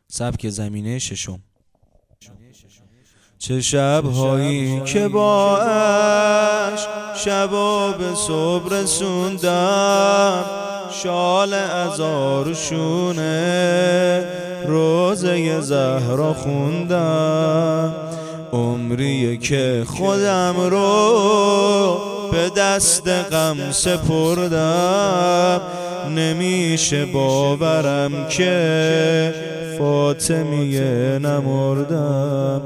سبک زمینه ششم. چه شب‌هایی که با عشق شبا به صبح رسوندم، شال ازارشونه روزه زهرا خوندم. عمریه که خودم رو به دست غم سپردم، نمیشه باورم که فاطمیه نمردم.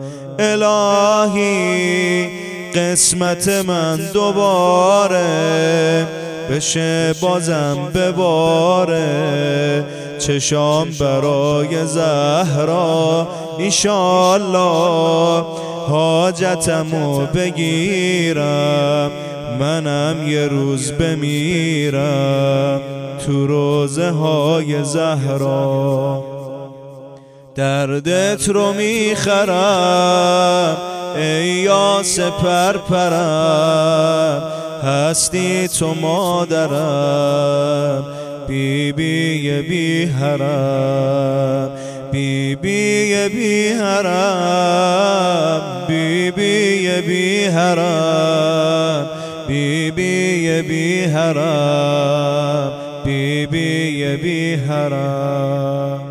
الهی قسمت من دوباره بشه بازم بباره، چشام برای زهرا ایشالله حاجتمو بگیرم، منم یه روز بمیرم تو روزه های زهرا. دردت رو میخرم ای یاس پرپرم، هستی تو مادرم بی بی حرم، بی حرم، بی حرم، بی حرم، بی حرم.